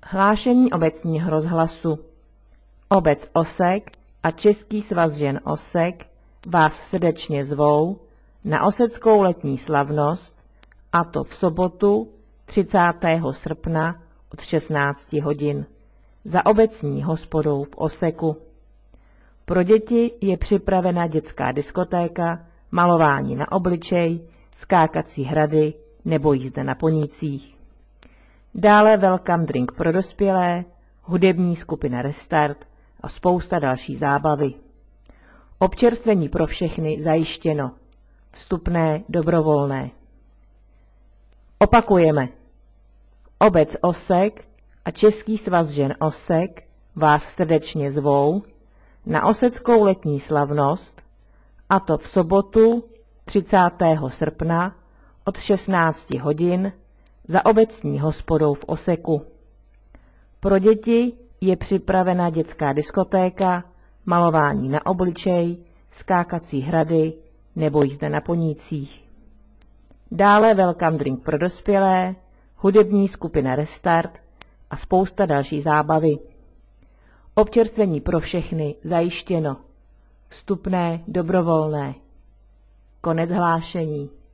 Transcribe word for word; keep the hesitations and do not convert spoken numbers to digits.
Hlášení obecního rozhlasu. Obec Osek a Český svaz žen Osek vás srdečně zvou na oseckou letní slavnost, a to v sobotu třicátého srpna od šestnácti hodin za obecní hospodou v Oseku. Pro děti je připravena dětská diskotéka, malování na obličej, skákací hrady nebo jízda na ponících. Dále welcome drink pro dospělé, hudební skupina Restart a spousta další zábavy. Občerstvení pro všechny zajištěno. Vstupné dobrovolné. Opakujeme. Obec Osek a Český svaz žen Osek vás srdečně zvou na oseckou letní slavnost, a to v sobotu třicátého srpna od šestnácti hodin za obecní hospodou v Oseku. Pro děti je připravena dětská diskotéka, malování na obličej, skákací hrady nebo jízda na ponících. Dále welcome drink pro dospělé, hudební skupina Restart a spousta další zábavy. Občerstvení pro všechny zajištěno. Vstupné dobrovolné. Konec hlášení.